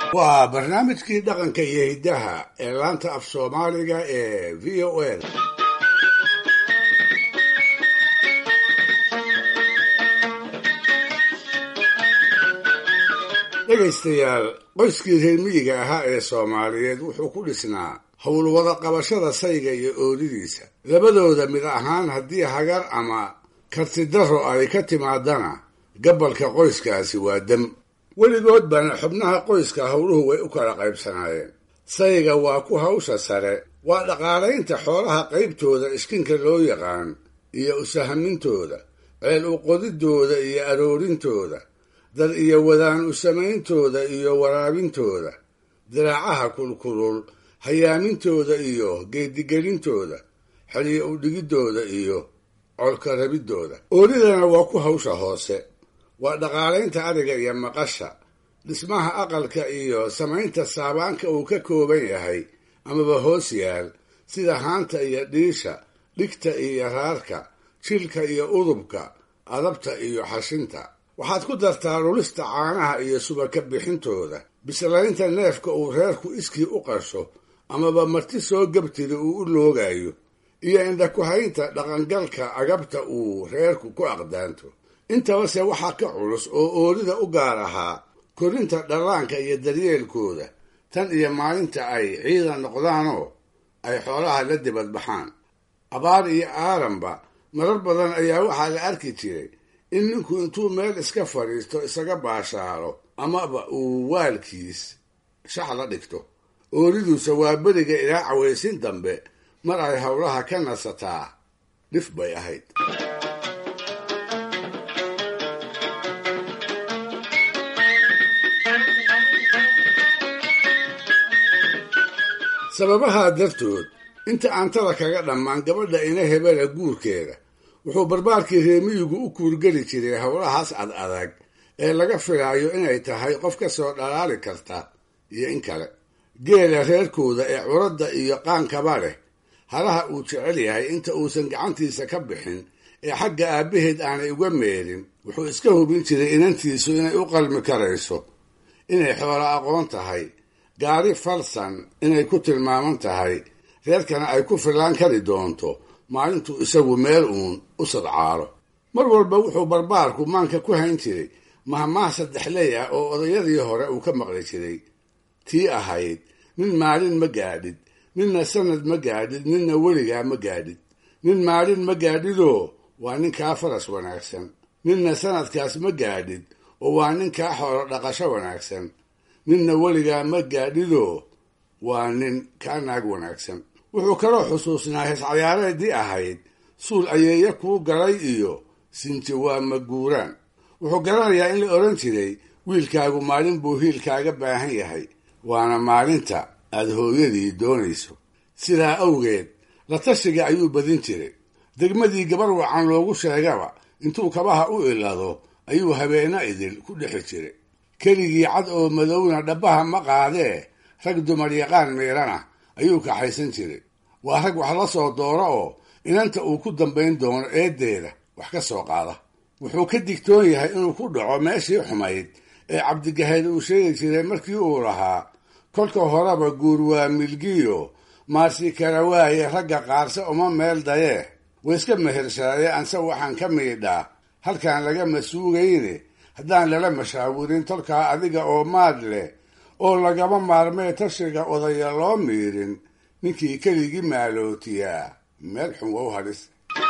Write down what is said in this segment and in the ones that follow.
waa barnaamijkii dhaqanka iyo hiddaha ee laanta af soomaaliga ee v o a. dhegaystayaal, qoyskii reer miyiga ahaa ee soomaaliyeed wuxuu ku dhisnaa howlwada qabashada sayga iyo oodidiisa. labadooda mid ahaan haddii hagar ama kartidaro ay ka timaadana gabalka qoyskaasi waa dam. weligood bana xubnaha qoyska howluhu way u kala qaybsanaayeen. sayga waa ku hawsha sare, waa dhaqaalaynta xoolaha qaybtooda iskinka loo yaqaan iyo usahamintooda, ceel u qodidooda iyo aroorintooda, dad iyo wadaan u samayntooda iyo waraabintooda, diraacaha kulkulul hayaamintooda iyo geedigelintooda, xeliyo u dhigidooda iyo colka rabidooda. oolidana waa ku hawsha hoose, waa dhaqaalaynta ariga iyo maqasha, dhismaha aqalka iyo samaynta saabaanka uu ka kooban yahay amaba hoos yaal, sida haanta iyo dhiisha, dhigta iyo raarka, jilka iyo udubka, adabta iyo xashinta. waxaad ku dartaa lulista caanaha iyo subaka bixintooda, bislaynta neefka uu reerku iskii u qasho amaba marti soo gabtida uu u loogayo, iyo indhakuhaynta dhaqangalka agabta uu reerku ku aqdaanto. intabase waxaa ka culus oo oolida u gaar ahaa korinta dhallaanka iyo daryeelkooda, tan iyo maalinta ay ciidan noqdaanoo ay xoolaha la dibadbaxaan. abaar iyo aaranba marar badan ayaa waxaa la arki jiray in ninku intuu meel iska fadhiisto isaga baashaalo amaba uu waalkiis shax la dhigto. ooliduusa waa beriga ilaa cawaysin dambe mar ay howlaha ka nasataa dhif bay ahayd. sababahaa dartood inta aantada kaga dhammaan gabadha ina hebela guurkeeda wuxuu barbaarkii reemiyigu u kuurgeli jiray howlahaas ad adag ee laga filaayo inay tahay qof ka soo dhalaali karta iyo in kale. geela reerkooda ee curadda iyo qaankaba leh, halaha uu jecel yahay inta uusan gacantiisa ka bixin ee xagga aabbaheed aanay uga meelin, wuxuu iska hubin jiray inantiisu inay u qalmi karayso, inay xoolo aqoon tahay, gaari falsan inay ku tilmaaman tahay, reerkana ay ku fillaan kari doonto maalintuu isagu meel uun u sadcaalo. mar walba wuxuu barbaarku maanka ku hayn jiray mahmaah saddexley ah oo odayadii hore uu ka maqli jiray, tii ahayd nin maalin ma gaadhid, ninna sanad ma gaadhid, ninna weligaa ma gaadhid. nin maalin ma gaadhidoo waa ninkaa faras wanaagsan, ninna sanadkaas ma gaadhid oo waa ninkaa xoolo dhaqasho wanaagsan, ninna weligaa ma gaadhidoo waa nin kaa naag wanaagsan. wuxuu kaloo xusuusnaa heescayaareedii ahayd suul ayeeya kuu galay iyo sinti waa maguuraan. wuxuu garanayaa in la odhan jiray wiilkaagu maalin buu hiilkaaga baahan yahay, waana maalinta aad hooyadii doonayso. sidaa awgeed la tashiga ayuu badin jiray. degmadii gabar wacan loogu sheegaba intuu kabaha u ilado ayuu habeena idil ku dhexi jiray. keligii cad oo madowna dhabbaha ma qaadee rag dumar yaqaan miirana ayuu kaxaysan jiray. waa rag wax la soo dooro oo inanta uu ku dambayn doono eeddeeda wax ka soo qaada. wuxuu ka digtoon yahay inuu ku dhaco meeshii xumayd ee cabdigahayd uu sheegi jiray markii uu lahaa, kolka horeba guur waa milgiyo maarsi kala waaye ragga qaarse uma meel dayee, wayska mehershaaye anse waxaan ka miidhaa halkaan lagama suugayne, haddaan lala mashaawirin tolkaa adiga oo maad leh oo lagama maarmee tashiga odaya loo miirin, ninkii keligii maalootiyaa meel xun wow hadhis.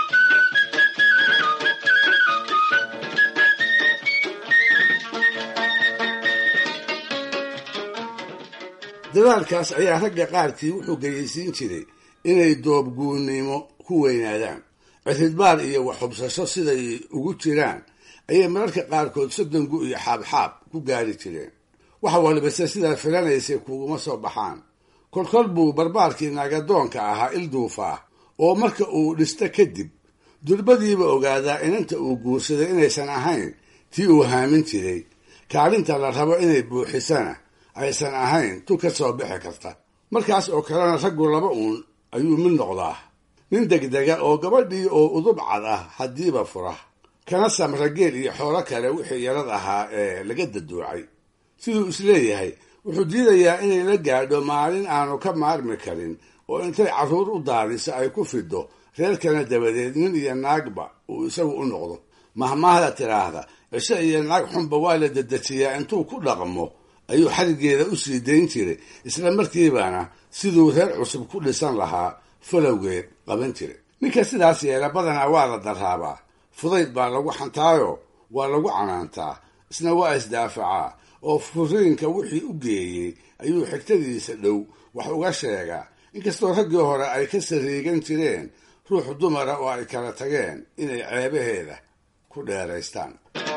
dadaalkaas ayaa ragga qaarkii wuxuu geyaysiin jiray inay doobguunnimo ku weynaadaan. cidhidbaar iyo waxhubsasho siday ugu jiraan ayay mararka qaarkood soddongu iyo xaabxaab ku gaari jireen. wax walbase sidaa filanaysay kuguma soo baxaan. kolkol buu barbaarkii naagadoonka ahaa ilduufaa oo marka uu dhisto kadib durbadiiba ogaadaa inanta uu guursaday inaysan ahayn tii uu haamin jiray, kaalinta la rabo inay buuxisana aysan ahayn tu ka soo bixi karta. markaas oo kalena raggu laba uun ayuu mid noqdaa, nin degdega oo gabadhii oo udub cad ah haddiiba fura, kana samra geel iyo xoolo kale wixii yarad ahaa ee laga daduucay. siduu isleeyahay wuxuu diidayaa inay la gaadho maalin aanu ka maarmi karin oo intay carruur u daadiso ay ku fido reerkana dabadeed nin iyo naagba uu isagu u noqdo. mahmaahda tidhaahda cisho iyo naag xunba waa la dedejiyaa intuu ku dhaqmo ayuu xarigeeda u sii dayn jiray, isla markiibana siduu reer cusub ku dhisan lahaa falowgeed qaban jiray. ninka sidaas yeela badanaa waa la daraabaa, fudayd baa lagu xantaayo waa lagu canaantaa, isna waa isdaafacaa oo furiinka wixii u geeyey ayuu xigtadiisa dhow wax uga sheegaa, inkastoo raggii hore ay ka sariigan jireen ruux dumara oo ay kala tageen inay ceebaheeda ku dheeraystaan.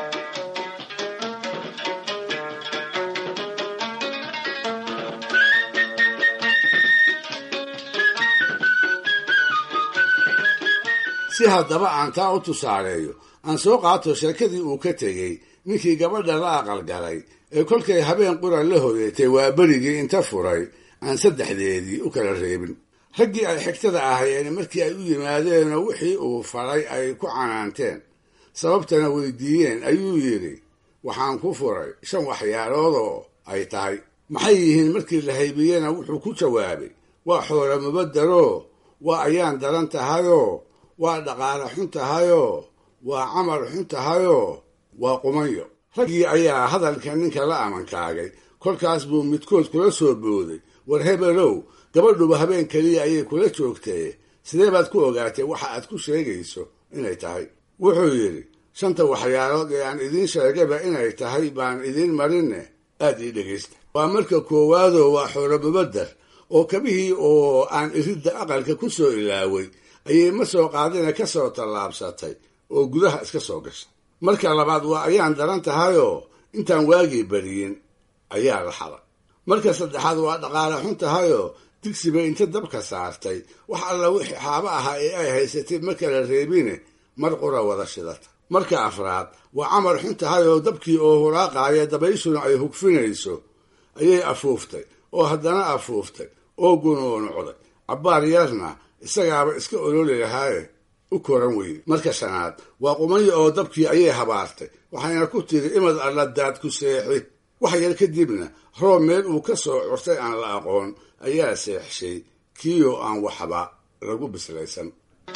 si haddaba aan taa u tusaaleeyo, aan soo qaato sheekadii uu ka tegey ninkii gabadha la aqalgalay ee kolkay habeen qura la hoyatay waa berigii inta furay aan saddexdeedii u kala reebin. raggii ay xigtada ahayeen markii ay u yimaadeenoo wixii uu faray ay ku canaanteen, sababtana weydiiyeen, ayuu yidhi, waxaan ku furay 5 waxyaaloodoo ay tahay. maxay yihiin markii la haybiyena wuxuu ku jawaabay, waa xoolo mubadaroo, waa ayaan daran tahayoo, waa dhaqaale xun tahayoo, waa camal xun tahayoo, waa qumanyo. raggii ayaa hadalka ninka la amankaagay. kolkaas buu midkood kula soo booday, war hebelow, gabadhuba habeen keliya ayay kula joogtee, sidee baad ku ogaatay waxa aad ku sheegayso inay tahay? wuxuu yidhi, 5 waxyaalood ee aan idiin sheegayba inay tahay baan idiin marinne, aad ii dhegaysta. waa marka koowaadoo waa xoolo mubadar oo kabihii oo aan iridda aqalka ku soo ilaaway ayay ma soo qaadina ka soo tallaabsatay oo gudaha iska soo gashay. marka labaad waa ayaan daran tahayoo intaan waagii beriyin ayaa la xaday. marka saddexaad waa dhaqaale xun tahayoo digsiba inta dabka saartay wax alla wixii xaabo ahaa ee ay haysatay ma kala reebine mar qura wada shidata. marka afraad waa camal xun tahayoo dabkii oo huraaqaaya dabayshuna ay hugfinayso ayay afuuftay oo haddana afuuftay oo gunuunucday, cabbaar yarna isagaaba iska ololi lahaaye u koran weyde. marka shanaad waa qumanyo oo dabkii ayay habaartay, waxayna ku tiri imad alla daad ku seexi. wax yar kadibna roob meel uu ka soo curtay aan la aqoon ayaa seexshay kiiyoo aan waxba lagu bislaysan.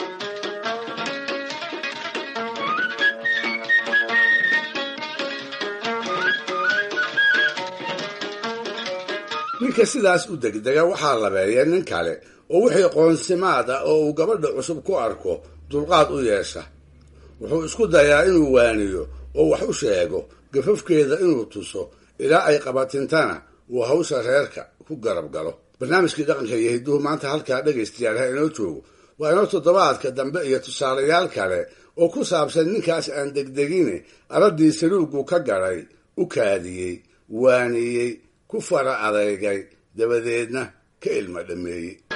ninka sidaas u degdega waxaa labeeya nin kale oo wixii qoonsimaad ah oo uu gabadha cusub ku arko dulqaad u yeesha. wuxuu isku dayaa inuu waaniyo oo wax u sheego, gafafkeeda inuu tuso, ilaa ay qabatintana uu hawsha reerka ku garab galo. barnaamijkii dhaqanka iyo hidduhu maanta halkaa dhegaystayaal ha inoo joogo. waa inoo toddobaadka dambe iyo tusaalayaal kale oo ku saabsan ninkaas aan degdegine araddii saluugu ka galay, u kaadiyey, waaniyey, ku fara adeygay, dabadeedna ka ilma dhameeyey.